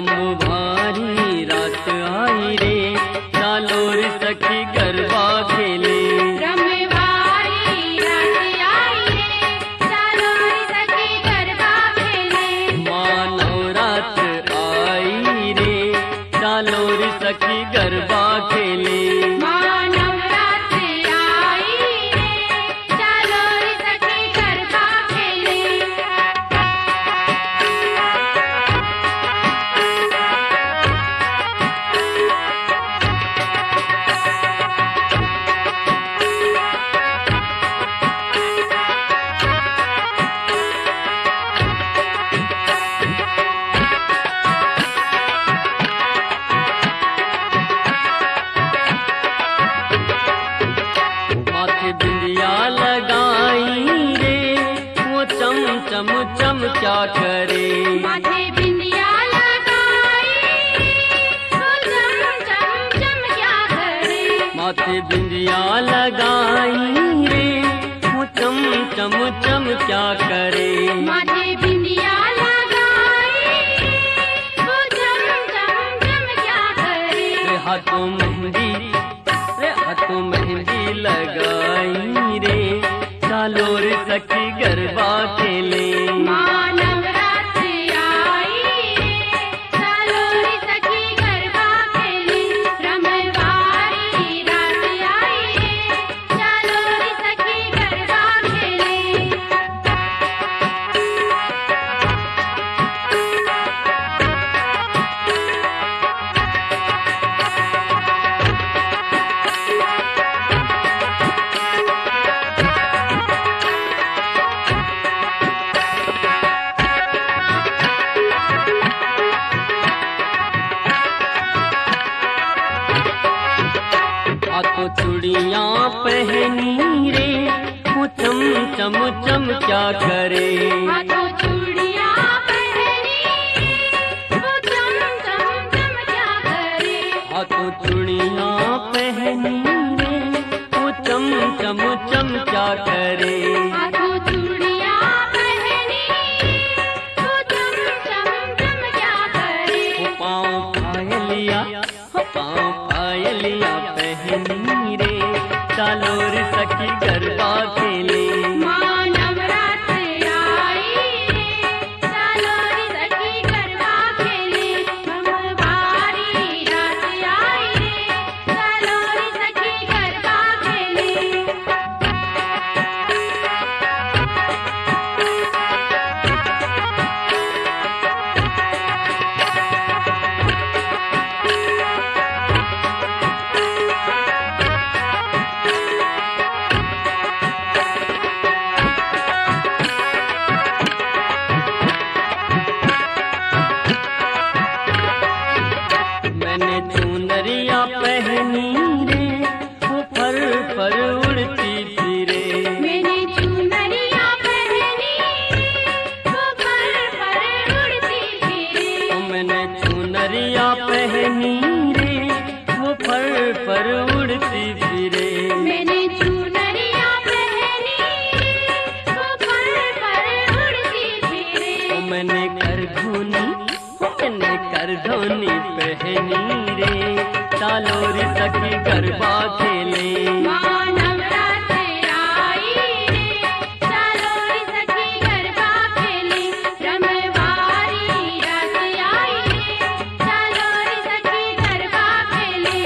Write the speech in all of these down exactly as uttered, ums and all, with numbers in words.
ब्रह्मवारी रात आई रे, चालो रे सखी गरबा खेले। ब्रह्मवारी रात आई रे, चालो रे सखी गरबा खेले। माँ नवरात्र आई रे, चालो रे सखी गरबा खेले। माँ नवरात्र आई रे, चालो रे सखी गरबा खेले। बिंदिया लगाई रे, वो चम चम चम क्या करे। माथे बिंदिया लगाई, वो चम चम चम क्या करे। माथे बिंदिया लगाई रे, वो चम चम चम क्या करे। माथे बिंदिया लगाई, वो चम चम चम क्या करे। रे हाथों मेहंदी, रे हाथों मेहंदी लगाई रे, चालो रे सखी गरबा खेले। माँ नवरात्र आई रे, चालो रे सखी गरबा खेले। ब्रह्मवारी रात आई रे, चालो रे सखी गरबा खेले। हाथों चूड़ियां पहनी रे, वो चम चम चम क्या करे। हाथों चूड़ियां पहनी, वो चम चम चम क्या करे। हाथों चूड़ियां पहनी रे, वो चम चम चम क्या करे। हाथों चूड़ियां पहनी, वो चम चम चम क्या करे। वो पाँव पायलिया, वो पाँव पायलिया पहनी रे, चालो रे सखी गरबा खेले। माँ नवरात्र आई रे, चालो रे सखी गरबा खेले। ब्रह्मवारी रात आई रे, चालो रे सखी गरबा खेले। मैंने चुनरिया पहनी रे, वो फर फर उड़ती फिरे। मैंने चुनरिया पहनी, वो फर फर उड़ती फिरे। ओ मैंने चुनरिया पहनी रे, वो फर फर उड़ती फिरे। मैंने चुनरिया पहनी, वो फर फर उड़ती फिरे। ओ मैंने कर धोनी, ओ मैंने कर धोनी पहनी रे, चालो रे सखी गरबा खेले। माँ नवरात्र आई रे, चालो रे सखी गरबा खेले। ब्रह्मवारी रात आई रे, चालो रे सखी गरबा खेले।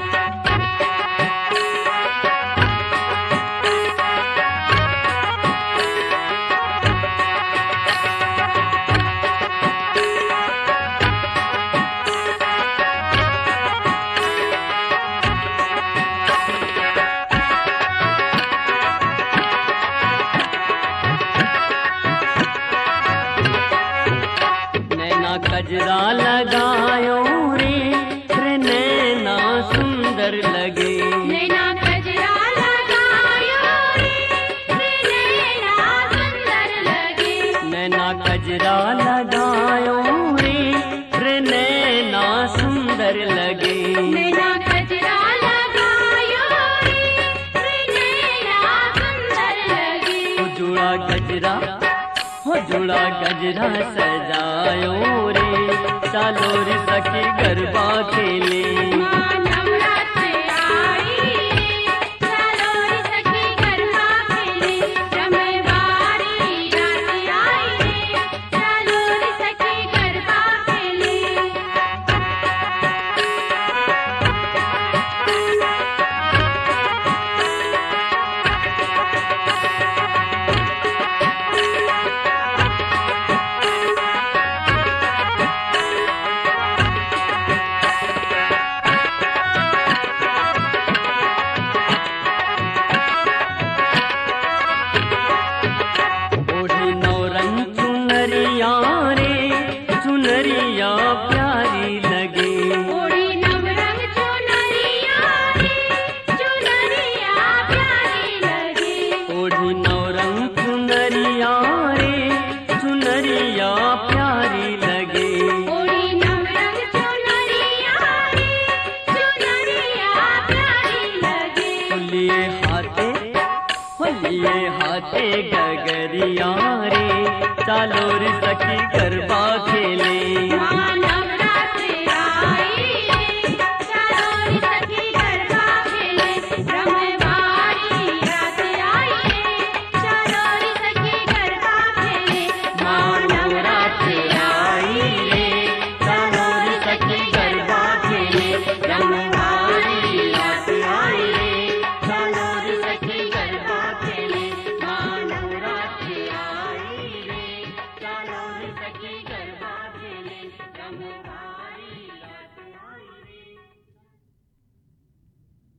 नैना कजरा लगायो रे, रे नैना सुंदर लगे। नैना कजरा लगायो रे, रे नैना सुंदर लगे। नैना कजरा लगायो रे, रे नैना सुंदर लगे। नैना कजरा लगायो रे, रे नैना सुंदर लगे। जुड़ा गजरा, हो जुड़ा गजरा सजायो रे, चालो रे सखी गरबा खेले माँ नवरात्र आई रे चलो रे सखी गरबा खेले रमवारी रात आई रे चलो रे सखी गरबा खेले ओढ़ी नौरंग चुनरिया रे चुनरिया प्यारी लगे ओढ़ी नवरंग चुनरिया रे चुनरिया प्यारी लगे ओढ़ी नौरंग चुनरिया रे चुनरिया प्यारी लगे ओढ़ी नवरंग चुनरिया रे चुनरिया प्यारी लगे होलिए हाथे होलिए हाथे गगरिया रे चालो रे सखी गरबा खेले